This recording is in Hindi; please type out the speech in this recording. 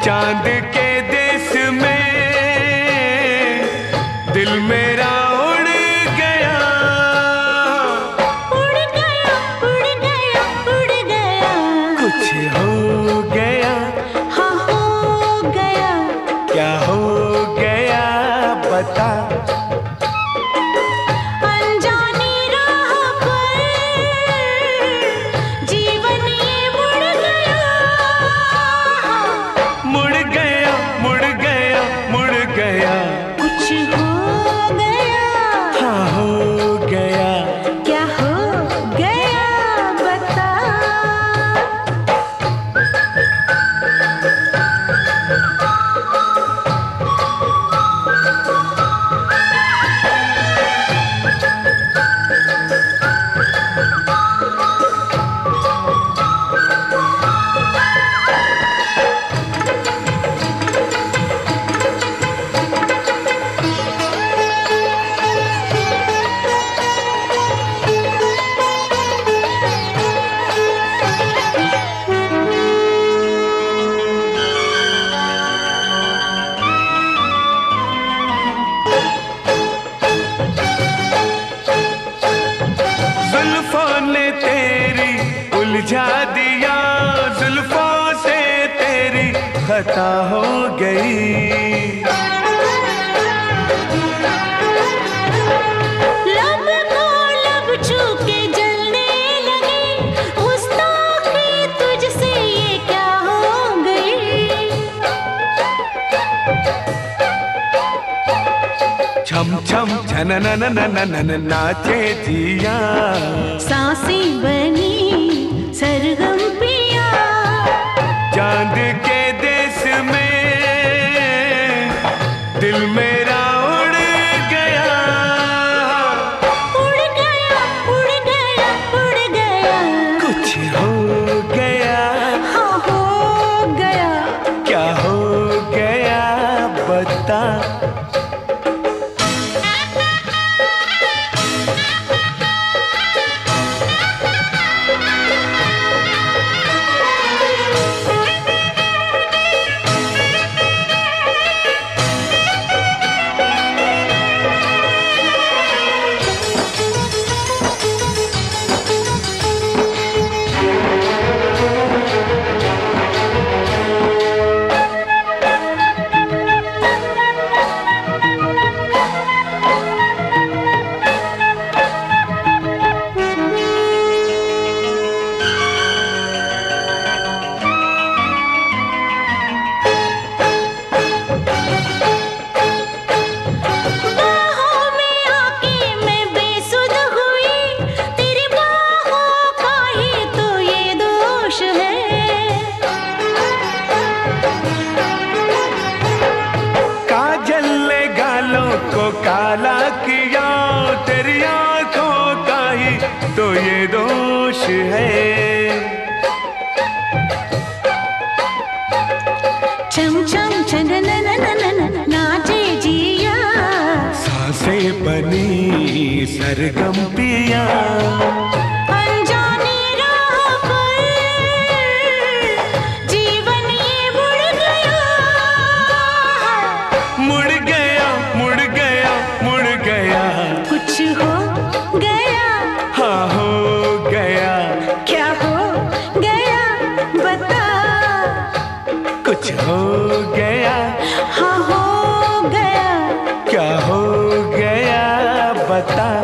चांद के देश में दिल मेरा उड़ गया, उड़ गया, उड़ गया, उड़ गया। कुछ हो गया, हाँ हो गया। क्या हो गया बता। अनजानी राह पर जीवन ये मुड़ गया, मुड़ गया, मुड़ गया, मुड़ गया। कुछ हो गया, हाँ हो गया, क्या हो गया बता। ने तेरी उलझा दिया, जुल्फों से तेरी खता हो गई। लब को लब छू के जलने लगी, गुस्ताखी तुझसे ये क्या हो गई। छम छम छननननननन नाचे जिया, सांसें बनी सरगम पिया। चांद के देश में दिल मेरा उड़ गया, उड़ गया, उड़ गया, उड़ गया। कुछ हो गया, हाँ हो गया, क्या हो गया बता। को काला किया, तेरी आंखों का ही तो ये दोष है। छम छम छनननननन नाचे जिया, सांसें बनी सरगम पिया। अनजानी राह पर जीवन ये मुड़ गया, मुड़ गया, मुड़ गया, मुड़ गया। कुछ हो गया, हाँ हो गया, क्या हो गया बता। कुछ हो गया, हाँ हो गया, क्या हो गया बता।